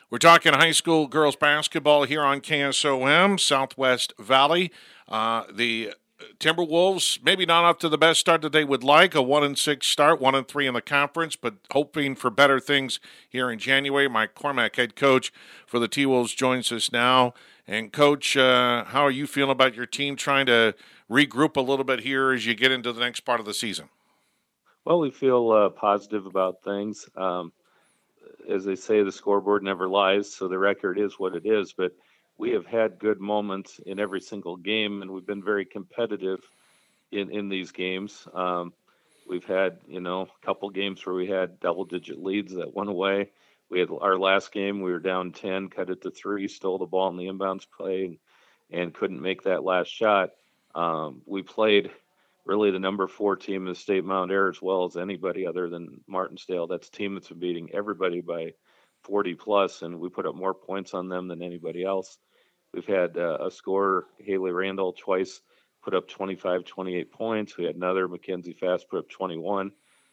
We're talking high school girls basketball here on KSOM, Southwest Valley. The Timberwolves, maybe not up to the best start that they would like, a 1-6 start, 1-3 in the conference, but hoping for better things here in January. Mike Cormack, head coach for the T-Wolves, joins us now. And, Coach, how are you feeling about your team trying to regroup a little bit here as you get into the next part of the season? Well, we feel positive about things. As they say, the scoreboard never lies, so the record is what it is. But we have had good moments in every single game, and we've been very competitive in these games. We've had, a couple games where we had double-digit leads that went away. We had our last game, we were down 10, cut it to 3, stole the ball in the inbounds play, and couldn't make that last shot. We played really the number 4 team in the state, Mount Air, as well as anybody other than Martinsdale. That's a team that's been beating everybody by 40 plus, and we put up more points on them than anybody else. We've had a scorer, Haley Randall, twice put up 25, 28 points. We had another, Mackenzie Fast, put up 21.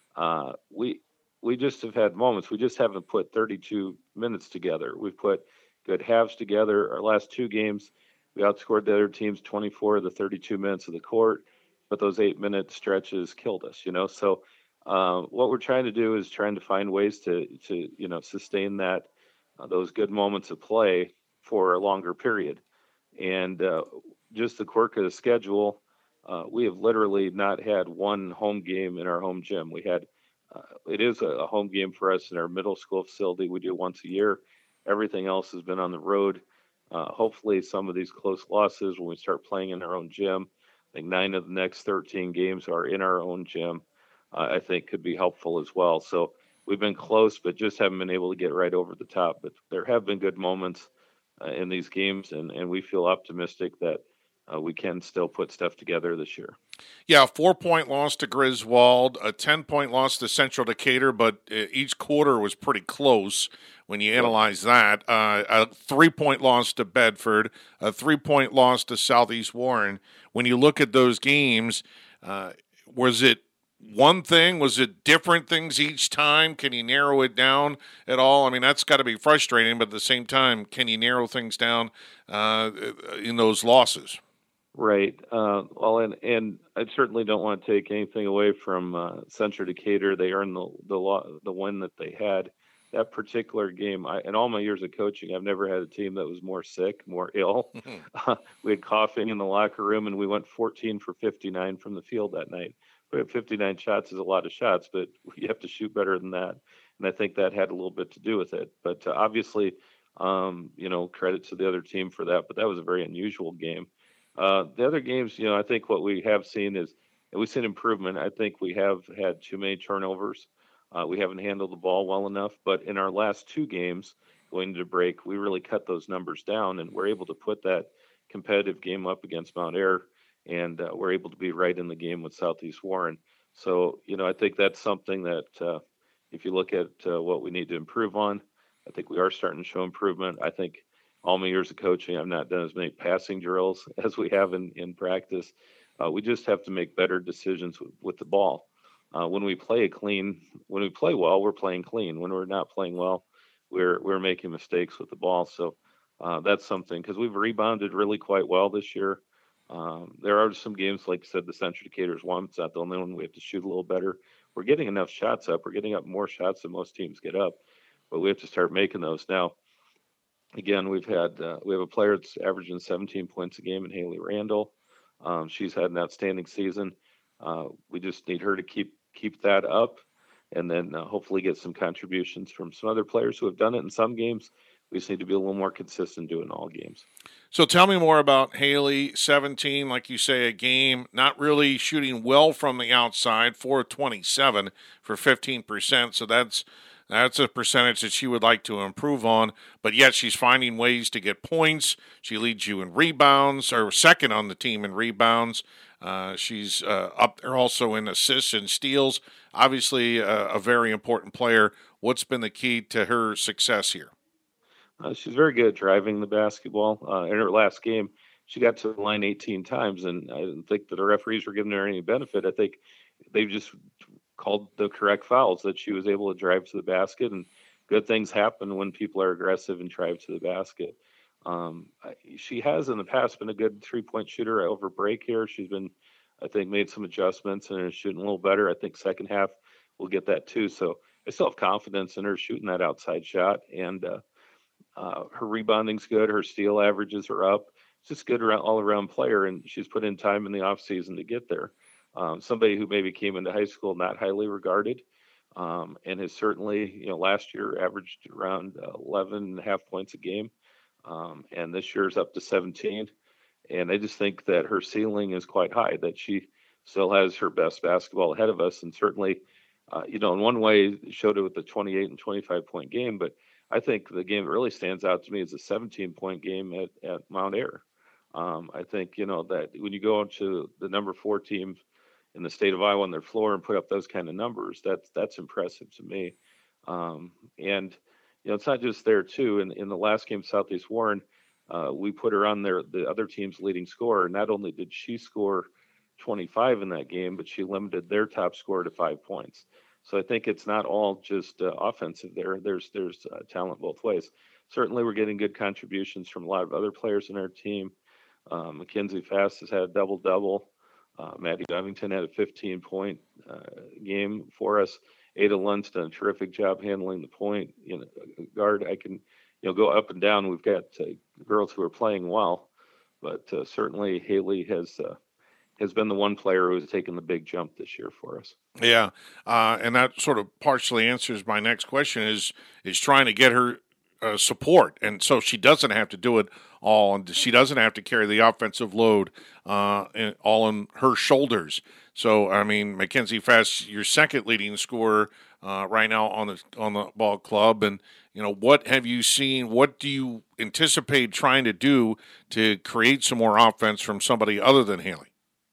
We just have had moments. We just haven't put 32 minutes together. We've put good halves together. Our last 2 games, we outscored the other teams 24 of the 32 minutes of the court, but those 8-minute stretches killed us. So what we're trying to do is trying to find ways to sustain that those good moments of play for a longer period. And just the quirk of the schedule, we have literally not had one home game in our home gym. It is a home game for us in our middle school facility. We do once a year. Everything else has been on the road. Hopefully, some of these close losses, when we start playing in our own gym, I think 9 of the next 13 games are in our own gym, I think could be helpful as well. So we've been close, but just haven't been able to get right over the top. But there have been good moments in these games, and we feel optimistic that we can still put stuff together this year. Yeah, a 4-point loss to Griswold, a 10-point loss to Central Decatur, but each quarter was pretty close when you Yep. analyze that. A 3-point loss to Bedford, a 3-point loss to Southeast Warren. When you look at those games, was it one thing? Was it different things each time? Can you narrow it down at all? I mean, that's got to be frustrating, but at the same time, can you narrow things down in those losses? Right. Well, and I certainly don't want to take anything away from Central Decatur. They earned the win that they had. That particular game, in all my years of coaching, I've never had a team that was more sick, more ill. We had coughing in the locker room, and we went 14 for 59 from the field that night. We had 59 shots is a lot of shots, but you have to shoot better than that. And I think that had a little bit to do with it. But obviously, credit to the other team for that. But that was a very unusual game. The other games, I think what we have seen is we've seen improvement. I think we have had too many turnovers. We haven't handled the ball well enough. But in our last 2 games going to break, we really cut those numbers down, and we're able to put that competitive game up against Mount Air, and we're able to be right in the game with Southeast Warren. So, I think that's something that if you look at what we need to improve on, I think we are starting to show improvement. I think all my years of coaching, I've not done as many passing drills as we have in practice. We just have to make better decisions with the ball. When we play well, we're playing clean. When we're not playing well, we're making mistakes with the ball. So that's something because we've rebounded really quite well this year. There are some games, like I said, the Central Decatur's one. It's not the only one. We have to shoot a little better. We're getting enough shots up. We're getting up more shots than most teams get up, but we have to start making those now. Again, we have a player that's averaging 17 points a game in Haley Randall. She's had an outstanding season. We just need her to keep that up, and then hopefully get some contributions from some other players who have done it in some games. We just need to be a little more consistent doing all games. So tell me more about Haley, 17, like you say, a game, not really shooting well from the outside, 4 of 27 for 15%. So that's a percentage that she would like to improve on, but yet she's finding ways to get points. She leads you in rebounds, or second on the team in rebounds. She's up there also in assists and steals. Obviously, a very important player. What's been the key to her success here? She's very good at driving the basketball. In her last game, she got to the line 18 times, and I didn't think that the referees were giving her any benefit. I think they just called the correct fouls that she was able to drive to the basket, and good things happen when people are aggressive and drive to the basket. She has in the past been a good 3-point shooter over break here. She's been, I think, made some adjustments and is shooting a little better. I think second half we'll get that too. So I still have confidence in her shooting that outside shot, and her rebounding's good. Her steal averages are up. It's just good all around player, and she's put in time in the off season to get there. Somebody who maybe came into high school not highly regarded, and has certainly, last year averaged around 11 and a half points a game, and this year's up to 17. And I just think that her ceiling is quite high, that she still has her best basketball ahead of us. And certainly, in one way, showed it with the 28 and 25-point game. But I think the game that really stands out to me is a 17-point game at Mount Air. I think, that when you go into the number 4 team in the state of Iowa on their floor and put up those kind of numbers, that's impressive to me. And, it's not just there, too. In the last game, Southeast Warren, we put her on the other team's leading scorer. Not only did she score 25 in that game, but she limited their top scorer to 5 points. So I think it's not all just offensive there. There's talent both ways. Certainly, we're getting good contributions from a lot of other players in our team. Mackenzie Fast has had a double-double. Maddie Bevington had a 15-point game for us. Ada Lund's done a terrific job handling the point. Guard, I can go up and down. We've got girls who are playing well, but certainly Haley has been the one player who has taken the big jump this year for us. Yeah, and that sort of partially answers my next question: is trying to get her support, and so she doesn't have to do it all, and she doesn't have to carry the offensive load all on her shoulders. So, I mean, Mackenzie Fast, your second leading scorer right now on the ball club, and what have you seen? What do you anticipate trying to do to create some more offense from somebody other than Haley?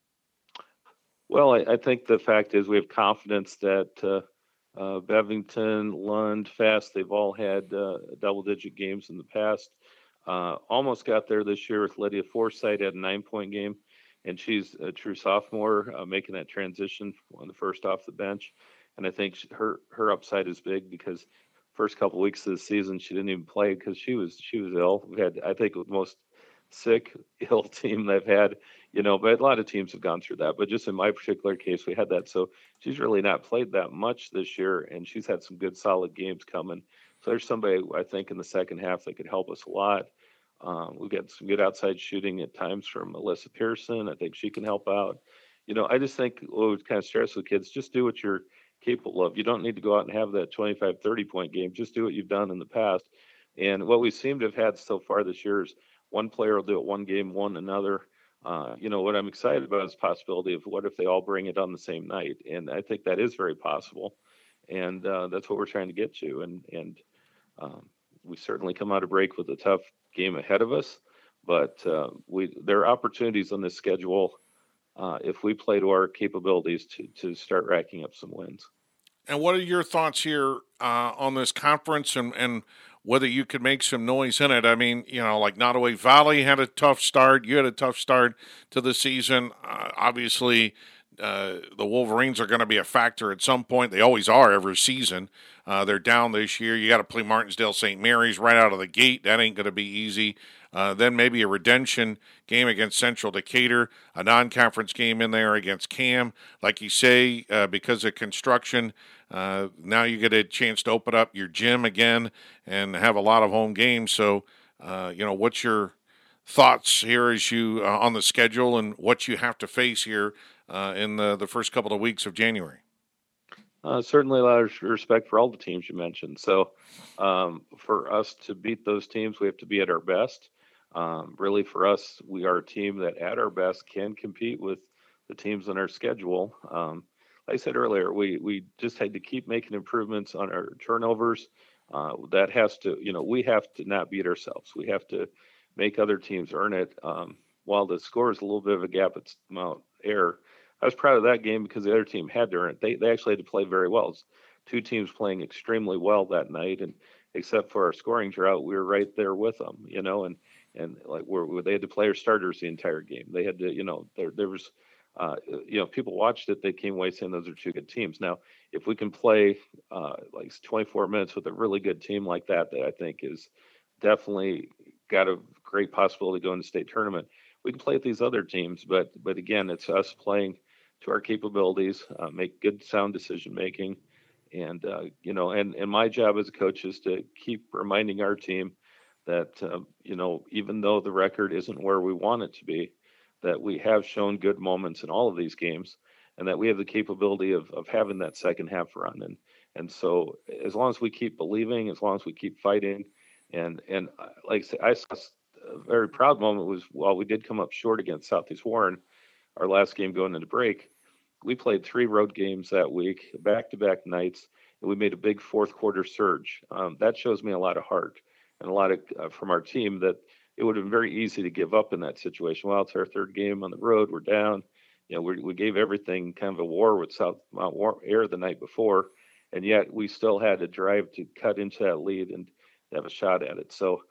Well, I think the fact is we have confidence that Bevington, Lund, Fast, they've all had double-digit games in the past. Almost got there this year with Lydia Forsythe, had a 9-point game, and she's a true sophomore, making that transition on the first off the bench. And I think her upside is big because first couple of weeks of the season she didn't even play because she was ill. We had, I think, the most sick, ill team they've had. But a lot of teams have gone through that. But just in my particular case, we had that. So she's really not played that much this year, and she's had some good, solid games coming. So there's somebody, I think, in the second half that could help us a lot. We've got some good outside shooting at times from Alyssa Pearson. I think she can help out. I just think what we kind of stress with kids, just do what you're capable of. You don't need to go out and have that 25, 30-point game. Just do what you've done in the past. And what we seem to have had so far this year is one player will do it one game, one another. What I'm excited about is the possibility of what if they all bring it on the same night. And I think that is very possible. And that's what we're trying to get to. And we certainly come out of break with a tough game ahead of us. But there are opportunities on this schedule if we play to our capabilities to start racking up some wins. And what are your thoughts here on this conference and whether you could make some noise in it? I mean, like Nottoway Valley had a tough start. You had a tough start to the season. Obviously, the Wolverines are going to be a factor at some point. They always are every season. They're down this year. You got to play Martinsdale St. Mary's right out of the gate. That ain't going to be easy. Then maybe a redemption game against Central Decatur, a non-conference game in there against Cam. Like you say, because of construction, now you get a chance to open up your gym again and have a lot of home games. So, what's your thoughts here as you on the schedule and what you have to face here in the first couple of weeks of January? Certainly a lot of respect for all the teams you mentioned. So for us to beat those teams, we have to be at our best. Really, for us, we are a team that at our best can compete with the teams on our schedule. Like I said earlier, we just had to keep making improvements on our turnovers. That has to, we have to not beat ourselves. We have to make other teams earn it. While the score is a little bit of a gap at Mount Air, I was proud of that game because the other team had to earn it. They actually had to play very well. Two teams playing extremely well that night, and except for our scoring drought, we were right there with them, and like they had to play our starters the entire game. They had to, there was People watched it, they came away saying those are two good teams. Now, if we can play like 24 minutes with a really good team like that I think is definitely got a great possibility to go into state tournament, we can play with these other teams. But again, it's us playing to our capabilities, make good sound decision making, and and my job as a coach is to keep reminding our team that even though the record isn't where we want it to be, that we have shown good moments in all of these games, and that we have the capability of having that second half run. And so as long as we keep believing, as long as we keep fighting, and like I say, I saw a very proud moment was while we did come up short against Southeast Warren, our last game going into break, we played 3 road games that week, back-to-back nights, and we made a big fourth quarter surge. That shows me a lot of heart and a lot of from our team that it would have been very easy to give up in that situation. Well, it's our third game on the road. We're down. We gave everything kind of a war with South Mount Air the night before, and yet we still had a drive to cut into that lead and have a shot at it. So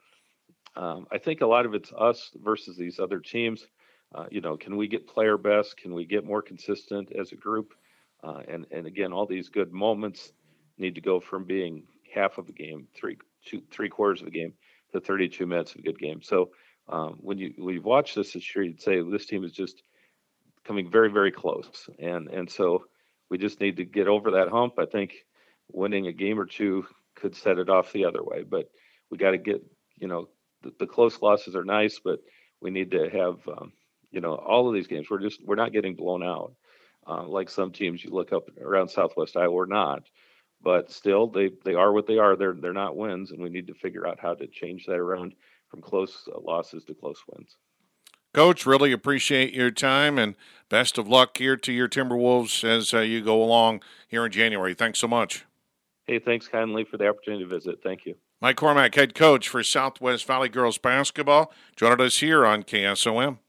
I think a lot of it's us versus these other teams. Can we get player best? Can we get more consistent as a group? And again, all these good moments need to go from being half of a game, three quarters of a game, to 32 minutes of a good game. So when you watch this year, you'd say this team is just coming very, very close. And so we just need to get over that hump. I think winning a game or two could set it off the other way, but we got to get, the close losses are nice, but we need to have, all of these games. We're not getting blown out. Like some teams you look up around Southwest Iowa, we're not, but still they are what they are. They're not wins, and we need to figure out how to change that around from close losses to close wins. Coach, really appreciate your time, and best of luck here to your Timberwolves as you go along here in January. Thanks so much. Hey, thanks kindly for the opportunity to visit. Thank you. Mike Cormack, head coach for Southwest Valley Girls Basketball, joined us here on KSOM.